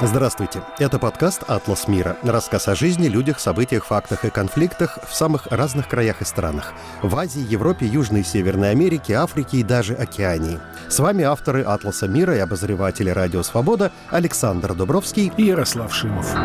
Здравствуйте. Это подкаст «Атлас мира». Рассказ о жизни, людях, событиях, фактах и конфликтах в самых разных краях и странах. В Азии, Европе, Южной и Северной Америке, Африке и даже Океании. С вами авторы «Атласа мира» и обозреватели «Радио Свобода» Александр Дубровский и Ярослав Шимов.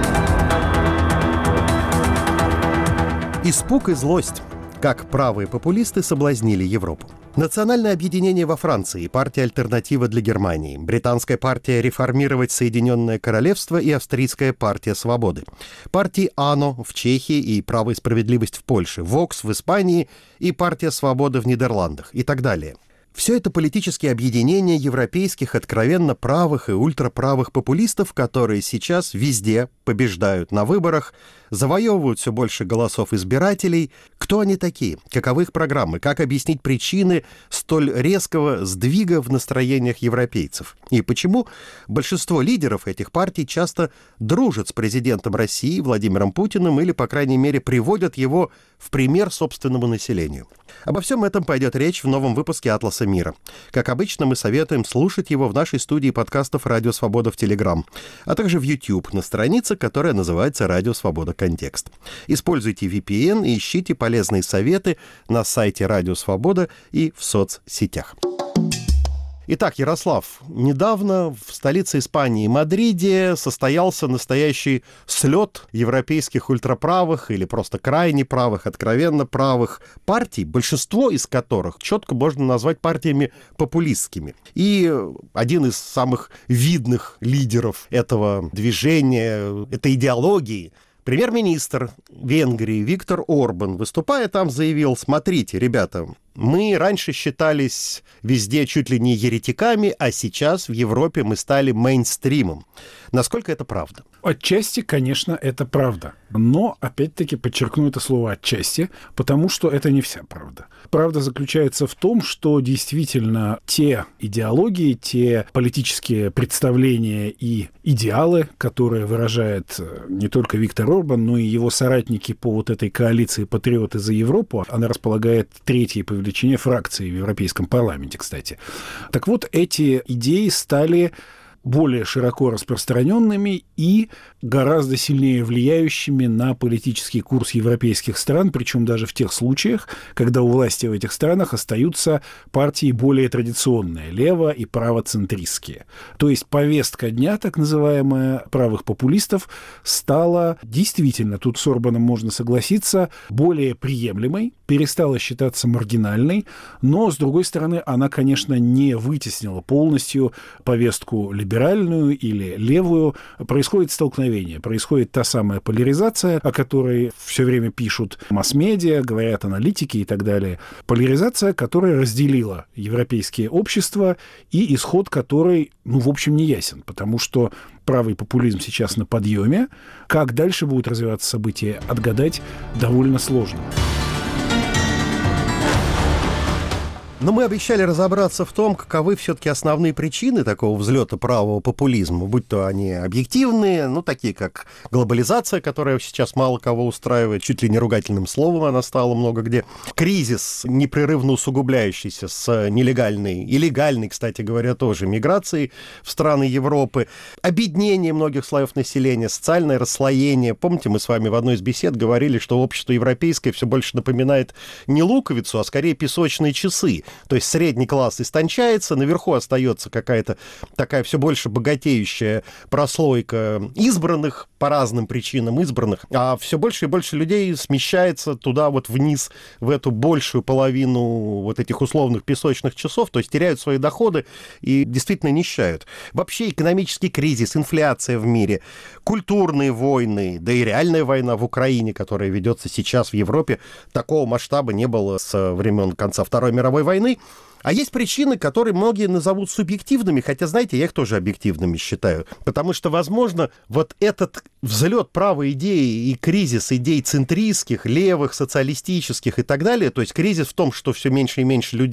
Испуг и злость. Как правые популисты соблазнили Европу. Национальное объединение во Франции, партия «Альтернатива для Германии», британская партия «Реформировать Соединенное Королевство» и австрийская партия «Свободы», партии «АНО» в Чехии и «Право и справедливость» в Польше, «Вокс» в Испании и партия «Свобода» в Нидерландах и так далее. Все это политические объединения европейских откровенно правых и ультраправых популистов, которые сейчас везде побеждают на выборах, завоевывают все больше голосов избирателей. Кто они такие? Каковы их программы? Как объяснить причины столь резкого сдвига в настроениях европейцев? И почему большинство лидеров этих партий часто дружат с президентом России Владимиром Путиным или, по крайней мере, приводят его в пример собственному населению? Обо всем этом пойдет речь в новом выпуске «Атласа мира». Как обычно, мы советуем слушать его в нашей студии подкастов «Радио Свобода» в Телеграм, а также в YouTube на странице, которая называется «Радио Свобода. Контекст». Используйте VPN и ищите полезные советы на сайте «Радио Свобода» и в соцсетях. Итак, Ярослав, недавно в столице Испании, Мадриде, состоялся настоящий слет европейских ультраправых или просто крайне правых, откровенно правых партий, большинство из которых четко можно назвать партиями популистскими. И один из самых видных лидеров этого движения, этой идеологии, премьер-министр Венгрии Виктор Орбан, выступая там, заявил: смотрите, ребята, мы раньше считались везде чуть ли не еретиками, а сейчас в Европе мы стали мейнстримом. Насколько это правда? Отчасти, конечно, это правда. Но, опять-таки, подчеркну это слово «отчасти», потому что это не вся правда. Правда заключается в том, что действительно те идеологии, те политические представления и идеалы, которые выражает не только Виктор Орбан, но и его соратники по вот этой коалиции «Патриоты за Европу», она располагает третьей по величине фракции в Европейском парламенте, кстати. Так вот, эти идеи стали более широко распространенными и гораздо сильнее влияющими на политический курс европейских стран, причем даже в тех случаях, когда у власти в этих странах остаются партии более традиционные, лево- и правоцентристские. То есть повестка дня, так называемая, правых популистов, стала действительно, тут с Орбаном можно согласиться, более приемлемой, перестала считаться маргинальной, но, с другой стороны, она, конечно, не вытеснила полностью повестку либеральную или левую. Происходит столкновение, происходит та самая поляризация, о которой все время пишут масс-медиа, говорят аналитики и так далее. Поляризация, которая разделила европейские общества и исход которой, в общем, не ясен, потому что правый популизм сейчас на подъеме. Как дальше будут развиваться события, отгадать довольно сложно. Но мы обещали разобраться в том, каковы все-таки основные причины такого взлета правого популизма, будь то они объективные, такие как глобализация, которая сейчас мало кого устраивает, чуть ли не ругательным словом она стала много где, кризис, непрерывно усугубляющийся с нелегальной и легальной, кстати говоря, тоже миграцией в страны Европы, обеднение многих слоев населения, социальное расслоение. Помните, мы с вами в одной из бесед говорили, что общество европейское все больше напоминает не луковицу, а скорее песочные часы. То есть средний класс истончается, наверху остается какая-то такая все больше богатеющая прослойка избранных, по разным причинам избранных, а все больше и больше людей смещается туда вот вниз, в эту большую половину вот этих условных песочных часов, то есть теряют свои доходы и действительно нищают. Вообще экономический кризис, инфляция в мире, культурные войны, да и реальная война в Украине, которая ведется сейчас в Европе, такого масштаба не было с времен конца Второй мировой войны. А есть причины, которые многие назовут субъективными, хотя, знаете, я их тоже объективными считаю. Потому что, возможно, вот этот взлет правой идеи и кризис идей центристских, левых, социалистических и так далее, то есть кризис в том, что все меньше и меньше людей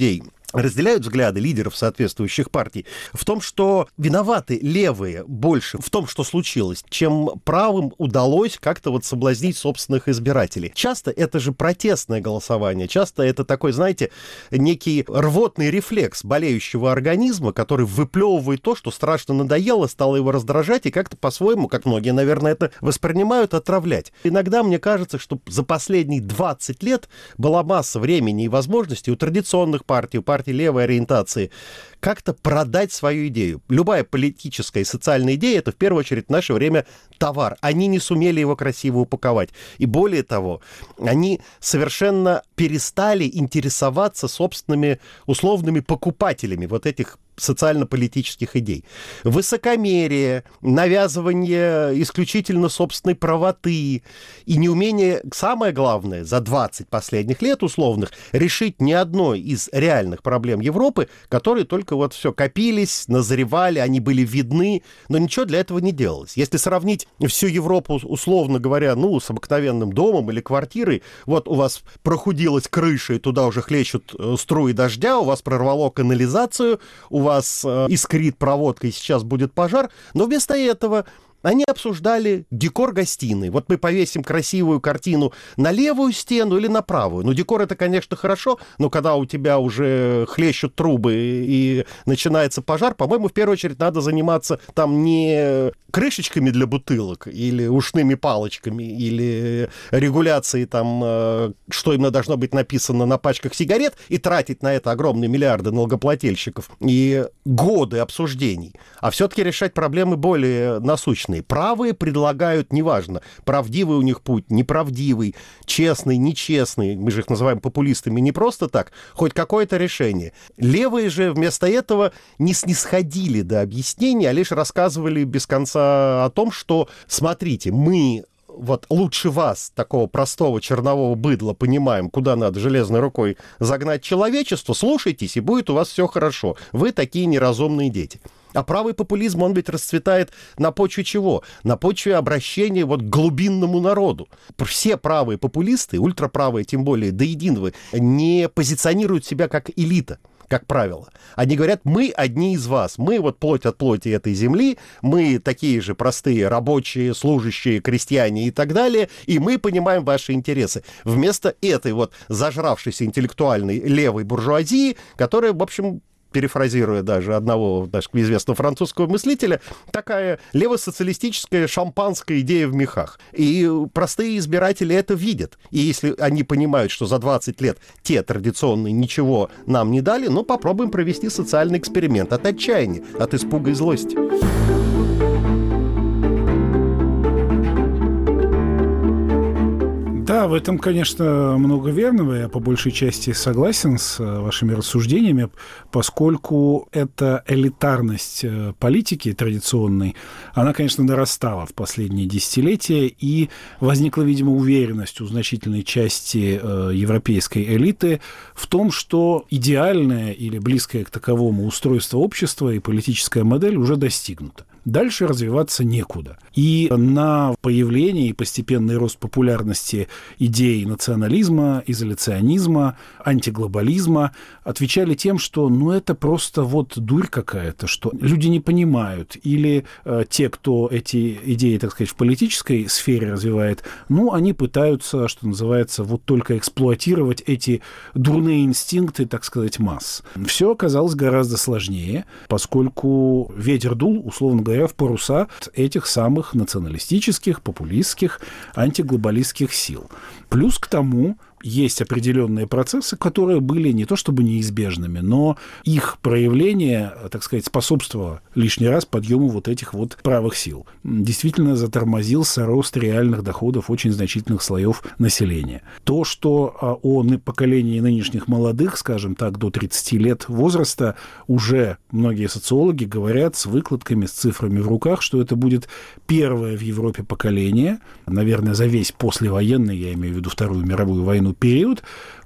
разделяют взгляды лидеров соответствующих партий в том, что виноваты левые больше в том, что случилось, чем правым удалось как-то вот соблазнить собственных избирателей. Часто это же протестное голосование, часто это такой, знаете, некий рвотный рефлекс болеющего организма, который выплевывает то, что страшно надоело, стало его раздражать и как-то по-своему, как многие, наверное, это воспринимают, отравлять. Иногда мне кажется, что за последние 20 лет была масса времени и возможностей у традиционных партий, у партий левой ориентации, как-то продать свою идею. Любая политическая и социальная идея — это в первую очередь в наше время товар. Они не сумели его красиво упаковать. И более того, они совершенно перестали интересоваться собственными условными покупателями вот этих социально-политических идей. Высокомерие, навязывание исключительно собственной правоты и неумение, самое главное, за 20 последних лет условных, решить ни одной из реальных проблем Европы, которые только вот все копились, назревали, они были видны, но ничего для этого не делалось. Если сравнить всю Европу, условно говоря, с обыкновенным домом или квартирой, вот у вас прохудилась крыша, и туда уже хлещут струи дождя, у вас прорвало канализацию, у вас искрит проводка, и сейчас будет пожар, но вместо этого они обсуждали декор гостиной. Вот мы повесим красивую картину на левую стену или на правую. Ну, декор — это, конечно, хорошо, но когда у тебя уже хлещут трубы и начинается пожар, по-моему, в первую очередь надо заниматься там не крышечками для бутылок или ушными палочками, или регуляцией там, что именно должно быть написано на пачках сигарет, и тратить на это огромные миллиарды налогоплательщиков и годы обсуждений, а все-таки решать проблемы более насущные. Правые предлагают, неважно, правдивый у них путь, неправдивый, честный, нечестный, мы же их называем популистами не просто так, хоть какое-то решение. Левые же вместо этого не снисходили до объяснений, а лишь рассказывали без конца о том, что, смотрите, мы вот лучше вас, такого простого чернового быдла, понимаем, куда надо железной рукой загнать человечество, слушайтесь, и будет у вас все хорошо. Вы такие неразумные дети. А правый популизм, он ведь расцветает на почве чего? На почве обращения вот к глубинному народу. Все правые популисты, ультраправые тем более, до единого, не позиционируют себя как элита, как правило. Они говорят, мы одни из вас, мы вот плоть от плоти этой земли, мы такие же простые рабочие, служащие, крестьяне и так далее, и мы понимаем ваши интересы. Вместо этой вот зажравшейся интеллектуальной левой буржуазии, которая, в общем, перефразируя даже одного известного французского мыслителя, такая левосоциалистическая шампанская идея в мехах. И простые избиратели это видят. И если они понимают, что за 20 лет те традиционные ничего нам не дали, попробуем провести социальный эксперимент от отчаяния, от испуга и злости. Да, в этом, конечно, много верного. Я по большей части согласен с вашими рассуждениями, поскольку эта элитарность политики традиционной, она, конечно, нарастала в последние десятилетия, и возникла, видимо, уверенность у значительной части европейской элиты в том, что идеальное или близкое к таковому устройство общества и политическая модель уже достигнута. Дальше развиваться некуда. И на появление и постепенный рост популярности идей национализма, изоляционизма, антиглобализма отвечали тем, что это просто дурь какая-то, что люди не понимают, или те, кто эти идеи, так сказать, в политической сфере развивает, они пытаются, что называется, только эксплуатировать эти дурные инстинкты, так сказать, масс. Все оказалось гораздо сложнее, поскольку ветер дул, условно говоря, в паруса этих самых националистических, популистских, антиглобалистских сил. Плюс к тому есть определенные процессы, которые были не то чтобы неизбежными, но их проявление, так сказать, способствовало лишний раз подъему этих правых сил. Действительно затормозился рост реальных доходов очень значительных слоев населения. То, что о поколении нынешних молодых, скажем так, до 30 лет возраста, уже многие социологи говорят с выкладками, с цифрами в руках, что это будет первое в Европе поколение, наверное, за весь послевоенный, я имею в виду Вторую мировую войну, период,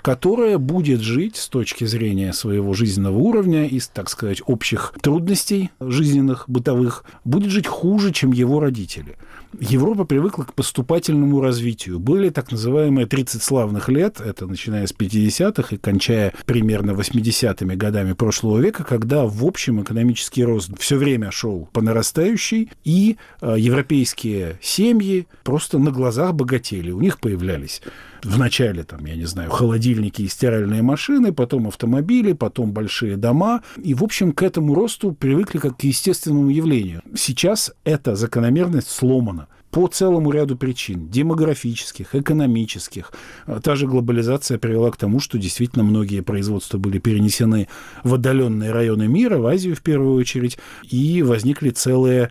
которая будет жить с точки зрения своего жизненного уровня и, так сказать, общих трудностей жизненных, бытовых, будет жить хуже, чем его родители. Европа привыкла к поступательному развитию. Были так называемые 30 славных лет, это начиная с 50-х и кончая примерно 80-ми годами прошлого века, когда, в общем, экономический рост все время шел по нарастающей, и европейские семьи просто на глазах богатели. У них появлялись вначале, холодильники и стиральные машины, потом автомобили, потом большие дома. И, в общем, к этому росту привыкли как к естественному явлению. Сейчас эта закономерность сломана по целому ряду причин. Демографических, экономических. Та же глобализация привела к тому, что действительно многие производства были перенесены в отдаленные районы мира, в Азию в первую очередь, и возникли целые,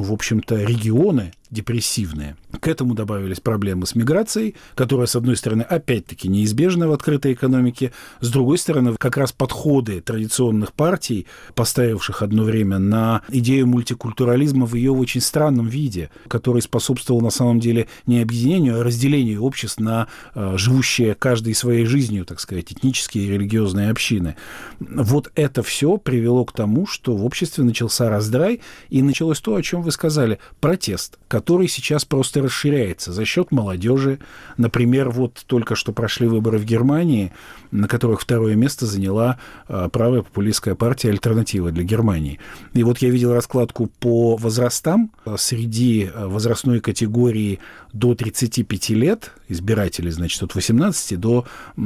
регионы депрессивные. К этому добавились проблемы с миграцией, которая, с одной стороны, опять-таки неизбежна в открытой экономике, с другой стороны, как раз подходы традиционных партий, поставивших одно время на идею мультикультурализма в ее очень странном виде, который способствовал на самом деле не объединению, а разделению обществ на живущие каждой своей жизнью, так сказать, этнические и религиозные общины. Вот это все привело к тому, что в обществе начался раздрай, и началось то, о чем вы сказали, протест, который сейчас просто расширяется за счет молодежи. Например, только что прошли выборы в Германии, на которых второе место заняла правая популистская партия «Альтернатива для Германии». И я видел раскладку по возрастам. Среди возрастной категории до 35 лет, избирателей, от 18 до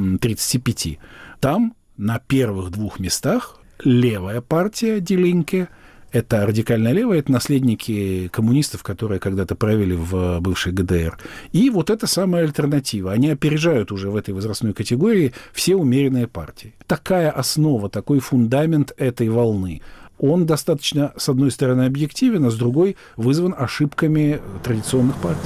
35, там на первых двух местах левая партия «Die Linke», это радикальная левая, это наследники коммунистов, которые когда-то правили в бывшей ГДР. И эта самая альтернатива. Они опережают уже в этой возрастной категории все умеренные партии. Такая основа, такой фундамент этой волны. Он достаточно, с одной стороны, объективен, а с другой вызван ошибками традиционных партий.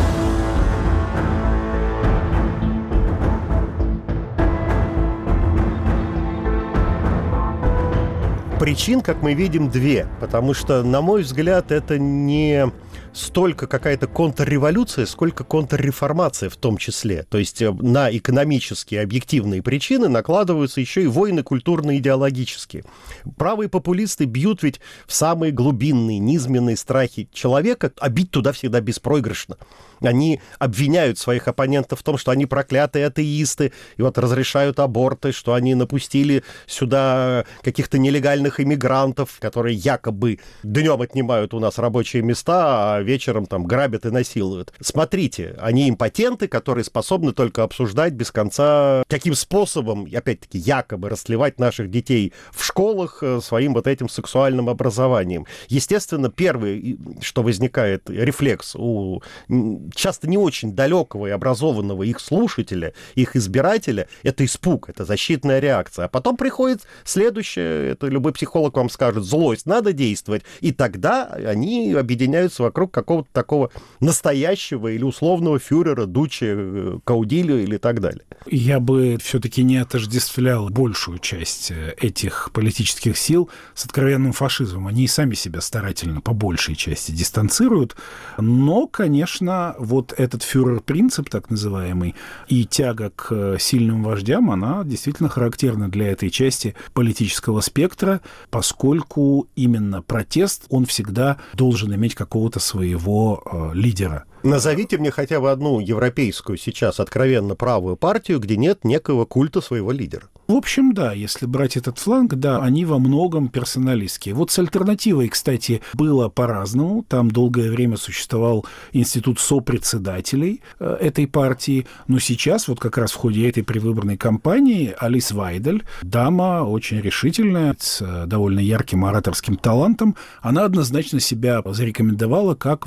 Причин, как мы видим, две, потому что, на мой взгляд, это не столько какая-то контрреволюция, сколько контрреформация в том числе. То есть на экономические объективные причины накладываются еще и войны культурно-идеологические. Правые популисты бьют ведь в самые глубинные, низменные страхи человека, а бить туда всегда беспроигрышно. Они обвиняют своих оппонентов в том, что они проклятые атеисты, и разрешают аборты, что они напустили сюда каких-то нелегальных иммигрантов, которые якобы днем отнимают у нас рабочие места, а вечером грабят и насилуют. Смотрите, они импотенты, которые способны только обсуждать без конца, каким способом, опять-таки, якобы растлевать наших детей в школах своим этим сексуальным образованием. Естественно, первый, что возникает, рефлекс у часто не очень далекого и образованного их слушателя, их избирателя, это испуг, это защитная реакция. А потом приходит следующее, это любой психолог вам скажет, злость, надо действовать. И тогда они объединяются вокруг какого-то такого настоящего или условного фюрера, дуче, каудилля или так далее. Я бы все-таки не отождествлял большую часть этих политических сил с откровенным фашизмом. Они и сами себя старательно по большей части дистанцируют. Но, конечно, этот фюрер-принцип, так называемый, и тяга к сильным вождям, она действительно характерна для этой части политического спектра, поскольку именно протест, он всегда должен иметь какого-то своего лидера. Назовите мне хотя бы одну европейскую сейчас откровенно правую партию, где нет некого культа своего лидера. В общем, да, если брать этот фланг, да, они во многом персоналистские. С альтернативой, кстати, было по-разному. Там долгое время существовал институт сопредседателей этой партии. Но сейчас, как раз в ходе этой предвыборной кампании, Алис Вайдель, дама очень решительная, с довольно ярким ораторским талантом, она однозначно себя зарекомендовала как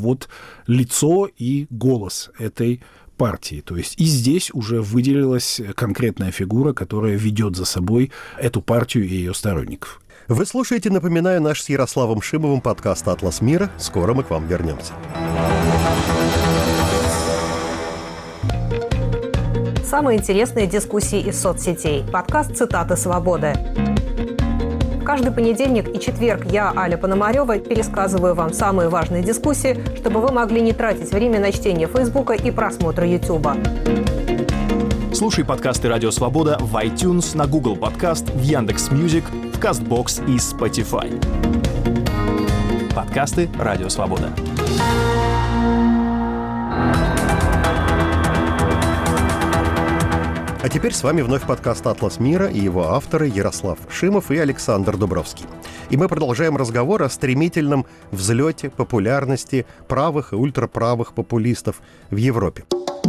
лицо и голос этой партии. То есть и здесь уже выделилась конкретная фигура, которая ведет за собой эту партию и ее сторонников. Вы слушаете, напоминаю, наш с Ярославом Шимовым подкаст «Атлас мира». Скоро мы к вам вернемся. Самые интересные дискуссии из соцсетей. Подкаст «Цитаты свободы». Каждый понедельник и четверг я, Аля Пономарёва, пересказываю вам самые важные дискуссии, чтобы вы могли не тратить время на чтение Фейсбука и просмотр Ютуба. Слушай подкасты «Радио Свобода» в iTunes, на Google Podcast, в Яндекс.Мьюзик, в Castbox и Spotify. Подкасты «Радио Свобода». А теперь с вами вновь подкаст «Атлас мира» и его авторы Ярослав Шимов и Александр Дубровский. И мы продолжаем разговор о стремительном взлете популярности правых и ультраправых популистов в Европе.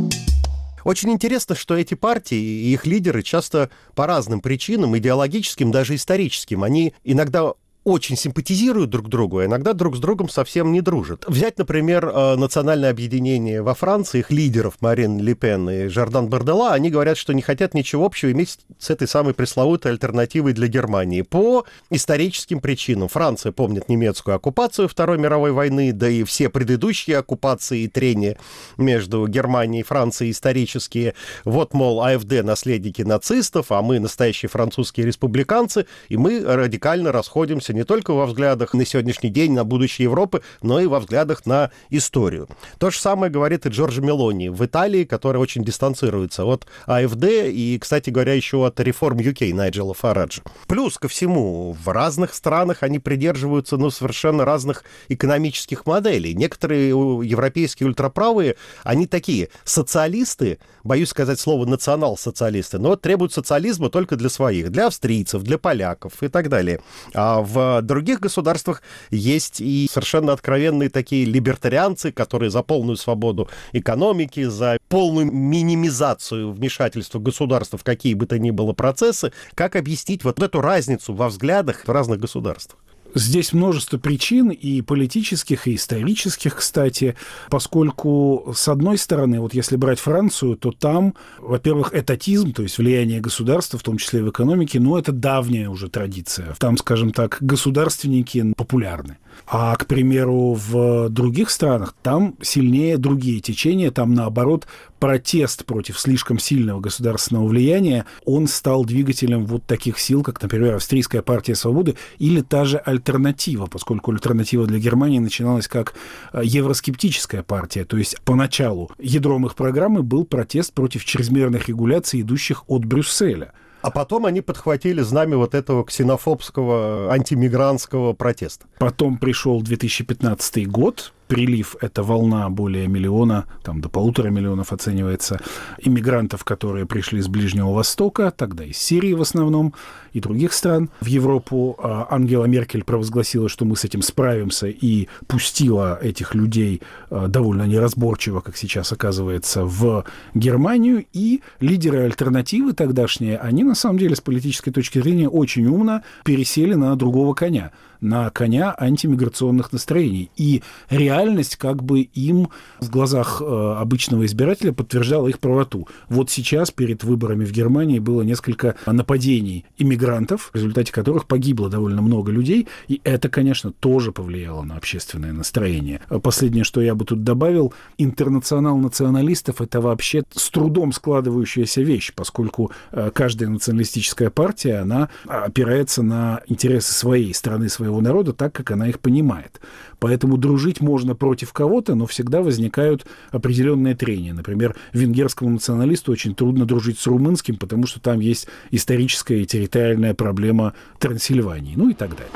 Очень интересно, что эти партии и их лидеры часто по разным причинам, идеологическим, даже историческим, они иногда очень симпатизируют друг другу, а иногда друг с другом совсем не дружат. Взять, например, национальное объединение во Франции, их лидеров Марин Ле Пен и Жордан Бардella, они говорят, что не хотят ничего общего иметь с этой самой пресловутой альтернативой для Германии по историческим причинам. Франция помнит немецкую оккупацию Второй мировой войны, да и все предыдущие оккупации и трения между Германией и Францией исторические. Вот, мол, АФД наследники нацистов, а мы настоящие французские республиканцы, и мы радикально расходимся не только во взглядах на сегодняшний день, на будущее Европы, но и во взглядах на историю. То же самое говорит и Джорджа Мелони в Италии, который очень дистанцируется от АФД и, кстати говоря, еще от реформ UK Найджела Фараджа. Плюс ко всему, в разных странах они придерживаются совершенно разных экономических моделей. Некоторые европейские ультраправые, они такие социалисты, боюсь сказать слово национал-социалисты, но требуют социализма только для своих, для австрийцев, для поляков и так далее. А в других государствах есть и совершенно откровенные такие либертарианцы, которые за полную свободу экономики, за полную минимизацию вмешательства государства в какие бы то ни было процессы. Как объяснить вот эту разницу во взглядах в разных государствах? Здесь множество причин, и политических, и исторических, кстати, поскольку, с одной стороны, вот если брать Францию, то там, во-первых, этатизм, то есть влияние государства, в том числе в экономике, но это давняя уже традиция. Там, скажем так, государственники популярны. А, к примеру, в других странах там сильнее другие течения, там, наоборот, протест против слишком сильного государственного влияния, он стал двигателем вот таких сил, как, например, Австрийская партия свободы или та же альтернатива, поскольку альтернатива для Германии начиналась как евроскептическая партия, то есть поначалу ядром их программы был протест против чрезмерных регуляций, идущих от Брюсселя. А потом они подхватили знамя вот этого ксенофобского, антимигрантского протеста. Потом пришел 2015 год, прилив — это волна более миллиона, там до 1,5 миллиона оценивается, иммигрантов, которые пришли с Ближнего Востока, тогда из Сирии в основном, и других стран в Европу. Ангела Меркель провозгласила, что мы с этим справимся, и пустила этих людей довольно неразборчиво, как сейчас оказывается, в Германию. И лидеры альтернативы тогдашние, они на самом деле с политической точки зрения очень умно пересели на другого коня, на коня антимиграционных настроений. И реальность как бы им в глазах обычного избирателя подтверждала их правоту. Вот сейчас перед выборами в Германии было несколько нападений иммигрантов, в результате которых погибло довольно много людей, и это, конечно, тоже повлияло на общественное настроение. Последнее, что я бы тут добавил, интернационал националистов — это вообще с трудом складывающаяся вещь, поскольку каждая националистическая партия, она опирается на интересы своей страны, своего народа, так, как она их понимает. Поэтому дружить можно против кого-то, но всегда возникают определенные трения. Например, венгерскому националисту очень трудно дружить с румынским, потому что там есть историческая и территориальная проблема Трансильвании, ну и так далее.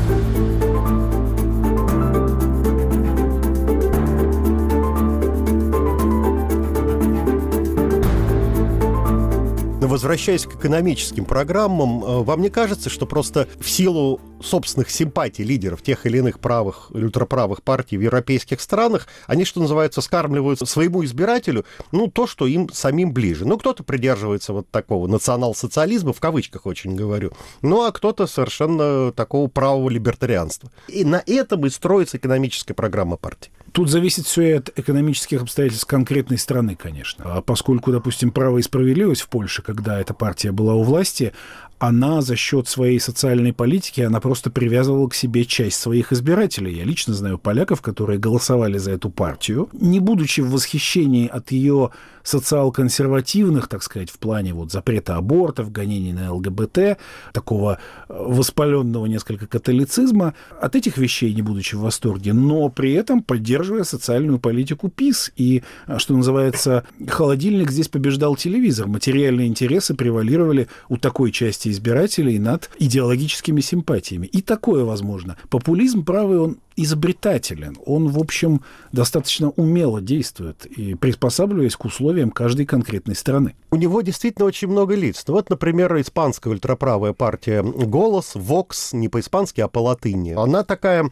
Возвращаясь к экономическим программам, вам не кажется, что просто в силу собственных симпатий лидеров тех или иных правых или ультраправых партий в европейских странах, они, что называется, скармливают своему избирателю, то, что им самим ближе. Кто-то придерживается вот такого национал-социализма, в кавычках очень говорю, а кто-то совершенно такого правого либертарианства. И на этом и строится экономическая программа партии. Тут зависит все и от экономических обстоятельств конкретной страны, конечно. Поскольку, допустим, «Право и справедливость» в Польше, когда эта партия была у власти, она за счет своей социальной политики, она просто привязывала к себе часть своих избирателей. Я лично знаю поляков, которые голосовали за эту партию, не будучи в восхищении от ее социал-консервативных, так сказать, в плане вот запрета абортов, гонений на ЛГБТ, такого воспаленного несколько католицизма, от этих вещей не будучи в восторге, но при этом поддерживая социальную политику ПиС. И, что называется, холодильник здесь побеждал телевизор. Материальные интересы превалировали у такой части избирателей над идеологическими симпатиями. И такое возможно. Популизм правый, он изобретателен. Он, в общем, достаточно умело действует и приспосабливаясь к условиям каждой конкретной страны. У него действительно очень много лиц. Ну, вот, например, испанская ультраправая партия «Голос», «Вокс», не по-испански, а по-латыни. Она такая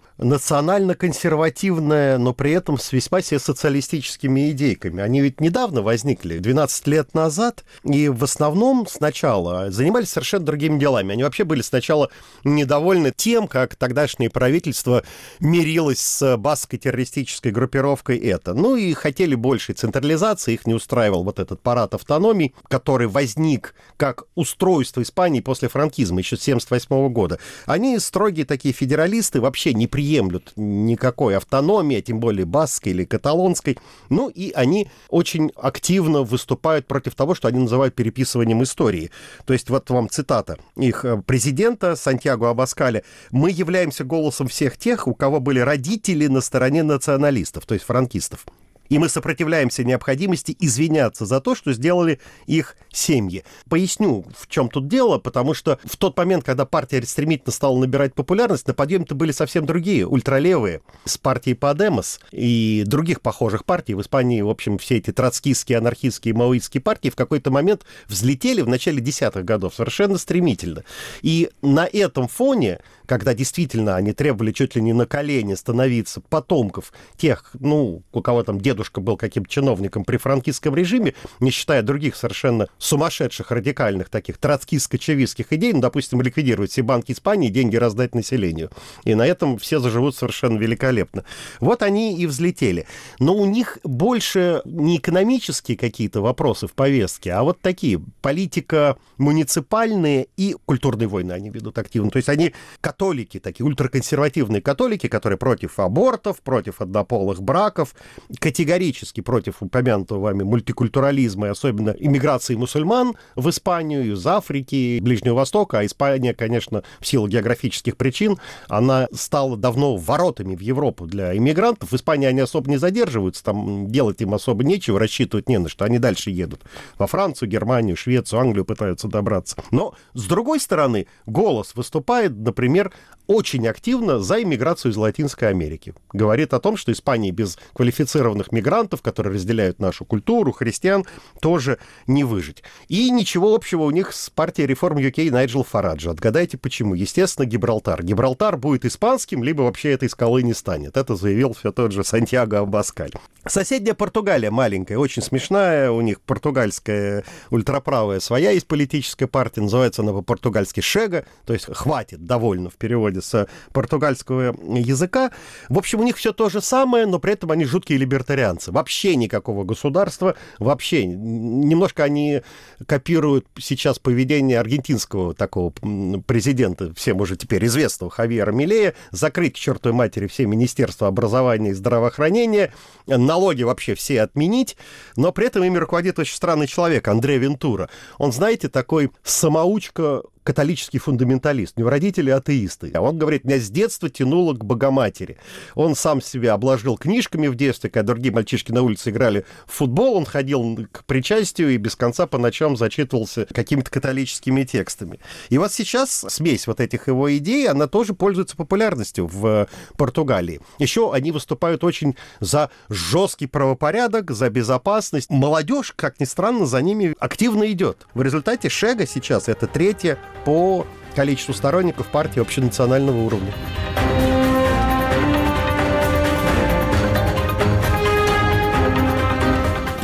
национально-консервативная, но при этом с весьма себе социалистическими идейками. Они ведь недавно возникли, 12 лет назад, и в основном сначала занимались совершенно другими делами. Они вообще были сначала недовольны тем, как тогдашнее правительство мирилось с баскской террористической группировкой ЭТА. Ну и хотели большей централизации, их не устраивал вот этот парад автономий, который возник как устройство Испании после франкизма еще с 1978 года. Они, строгие такие федералисты, вообще не приемлют никакой автономии, а тем более баскской или каталонской. Ну и они очень активно выступают против того, что они называют переписыванием истории. То есть вот вам цитата их президента Сантьяго Абаскаля: «Мы являемся голосом всех тех, у кого были родители на стороне националистов», то есть франкистов. И мы сопротивляемся необходимости извиняться за то, что сделали их семьи. Поясню, в чем тут дело, потому что в тот момент, когда партия стремительно стала набирать популярность, на подъеме-то были совсем другие, ультралевые, с партией Подемос и других похожих партий. В Испании, в общем, все эти троцкистские, анархистские, маоистские партии в какой-то момент взлетели в начале 10-х годов совершенно стремительно. И на этом фоне, когда действительно они требовали чуть ли не на колени становиться потомков тех, ну, у кого там дедушка был каким-то чиновником при франкистском режиме, не считая других совершенно сумасшедших, радикальных таких троцкистско-чавистских идей, ну, допустим, ликвидировать все банки Испании, деньги раздать населению. И на этом все заживут совершенно великолепно. Вот они и взлетели. Но у них больше не экономические какие-то вопросы в повестке, а вот такие политика муниципальные и культурные войны они ведут активно. То есть они католики, такие ультраконсервативные католики, которые против абортов, против однополых браков, категорически против упомянутого вами мультикультурализма и особенно иммиграции мусульман в Испанию из Африки, Ближнего Востока. А Испания, конечно, в силу географических причин, она стала давно воротами в Европу для иммигрантов. В Испании они особо не задерживаются, там делать им особо нечего, рассчитывать не на что. Они дальше едут во Францию, Германию, Швецию, Англию пытаются добраться. Но, с другой стороны, «Голос» выступает, например, очень активно за иммиграцию из Латинской Америки. Говорит о том, что Испания без квалифицированных мигрантов, которые разделяют нашу культуру, христиан, тоже не выжить. И ничего общего у них с партией реформ UK Найджел Фараджа. Отгадайте, почему? Естественно, Гибралтар. Гибралтар будет испанским, либо вообще этой скалы не станет. Это заявил все тот же Сантьяго Абаскаль. Соседняя Португалия маленькая, очень смешная. У них португальская ультраправая своя есть политическая партия. Называется она по-португальски «Шега», то есть «хватит», довольно в переводе с португальского языка. В общем, у них все то же самое, но при этом они жуткие либертарианцы. Вообще никакого государства, вообще. Немножко они копируют сейчас поведение аргентинского такого президента, всем уже теперь известного Хавьера Милея, закрыть к чертовой матери все министерства образования и здравоохранения, налоги вообще все отменить, но при этом ими руководит очень странный человек, Андре Вентура. Он, знаете, такой самоучка, католический фундаменталист, у него родители атеисты. А он говорит, меня с детства тянуло к Богоматери. Он сам себя обложил книжками в детстве, когда другие мальчишки на улице играли в футбол, он ходил к причастию и без конца по ночам зачитывался какими-то католическими текстами. И вот сейчас смесь вот этих его идей, она тоже пользуется популярностью в Португалии. Еще они выступают очень за жесткий правопорядок, за безопасность. Молодежь, как ни странно, за ними активно идет. В результате Шега сейчас это третья по количеству сторонников партии общенационального уровня.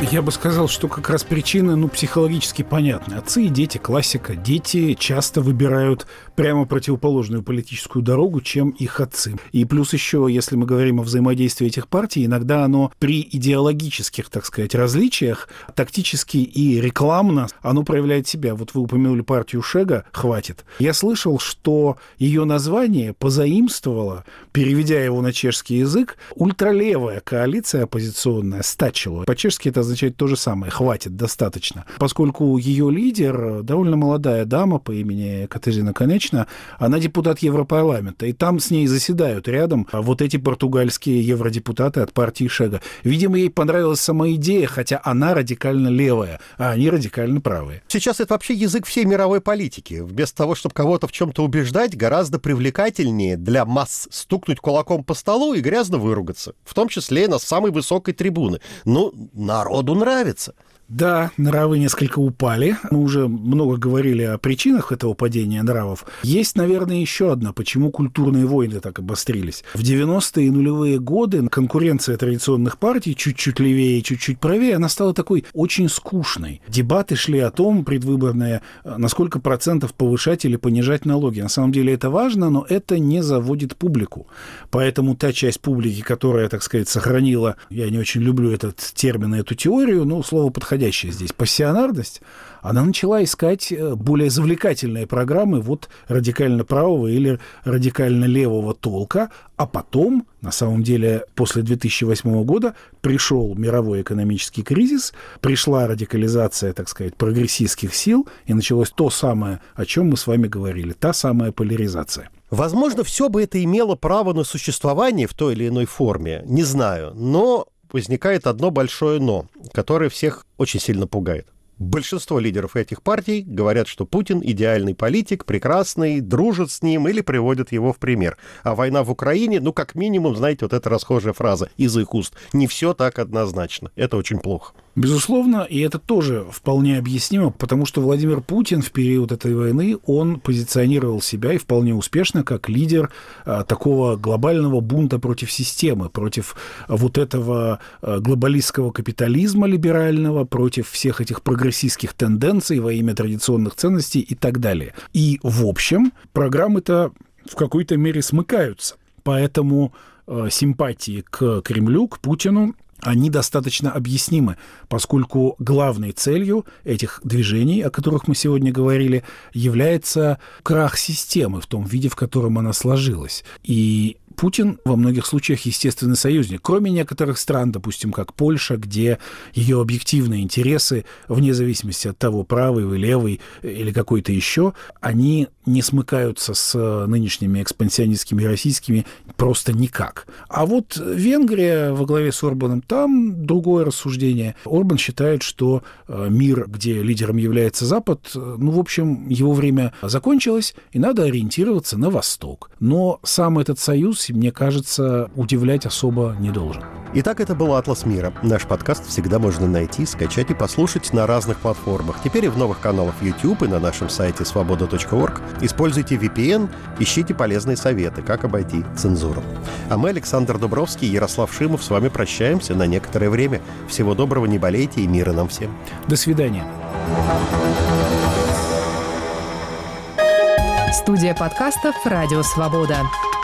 Я бы сказал, что как раз причины, психологически понятны. Отцы и дети, классика. Дети часто выбирают прямо противоположную политическую дорогу, чем их отцы. И плюс еще, если мы говорим о взаимодействии этих партий, иногда оно при идеологических, так сказать, различиях, тактически и рекламно, оно проявляет себя. Вот вы упомянули партию Шега, хватит. Я слышал, что ее название позаимствовала, переведя его на чешский язык, ультралевая коалиция оппозиционная Стачело. По-чешски это означает то же самое, хватит, достаточно. Поскольку ее лидер, довольно молодая дама по имени Катерина Конечна, она депутат Европарламента, и там с ней заседают рядом вот эти португальские евродепутаты от партии Шега. Видимо, ей понравилась сама идея, хотя она радикально левая, а они радикально правые. Сейчас это вообще язык всей мировой политики. Вместо того, чтобы кого-то в чем-то убеждать, гораздо привлекательнее для масс стукнуть кулаком по столу и грязно выругаться. В том числе на самой высокой трибуны. Народу нравится. Да, нравы несколько упали. Мы уже много говорили о причинах этого падения нравов. Есть, наверное, еще одна, почему культурные войны так обострились. В 90-е и нулевые годы конкуренция традиционных партий, чуть-чуть левее, чуть-чуть правее, она стала такой очень скучной. Дебаты шли о том, предвыборные, на сколько процентов повышать или понижать налоги. На самом деле это важно, но это не заводит публику. Поэтому та часть публики, которая, так сказать, сохранила, я не очень люблю этот термин, эту теорию, слово подходящее здесь, пассионарность, она начала искать более завлекательные программы радикально правого или радикально левого толка, а потом, на самом деле, после 2008 года пришел мировой экономический кризис, пришла радикализация, так сказать, прогрессистских сил, и началось то самое, о чем мы с вами говорили, та самая поляризация. Возможно, все бы это имело право на существование в той или иной форме, не знаю, но возникает одно большое «но», которое всех очень сильно пугает. Большинство лидеров этих партий говорят, что Путин идеальный политик, прекрасный, дружат с ним или приводят его в пример. А война в Украине, как минимум, знаете, вот эта расхожая фраза из их уст. Не все так однозначно. Это очень плохо. Безусловно, и это тоже вполне объяснимо, потому что Владимир Путин в период этой войны, он позиционировал себя и вполне успешно как лидер такого глобального бунта против системы, против вот этого глобалистского капитализма либерального, против всех этих прогрессистских тенденций во имя традиционных ценностей и так далее. И, в общем, программы-то в какой-то мере смыкаются. Поэтому симпатии к Кремлю, к Путину, они достаточно объяснимы, поскольку главной целью этих движений, о которых мы сегодня говорили, является крах системы в том виде, в котором она сложилась. И Путин во многих случаях естественный союзник, кроме некоторых стран, допустим, как Польша, где ее объективные интересы, вне зависимости от того, правый вы, левый или какой-то еще, они не смыкаются с нынешними экспансионистскими российскими просто никак. А вот Венгрия во главе с Орбаном, там другое рассуждение. Орбан считает, что мир, где лидером является Запад, в общем, его время закончилось, и надо ориентироваться на Восток. Но сам этот союз, мне кажется, удивлять особо не должен. Итак, это был «Атлас мира». Наш подкаст всегда можно найти, скачать и послушать на разных платформах. Теперь и в новых каналах YouTube и на нашем сайте svoboda.org. Используйте VPN, ищите полезные советы, как обойти цензуру. А мы, Александр Дубровский и Ярослав Шимов, с вами прощаемся на некоторое время. Всего доброго, не болейте и мира нам всем. До свидания. Студия подкастов «Радио Свобода».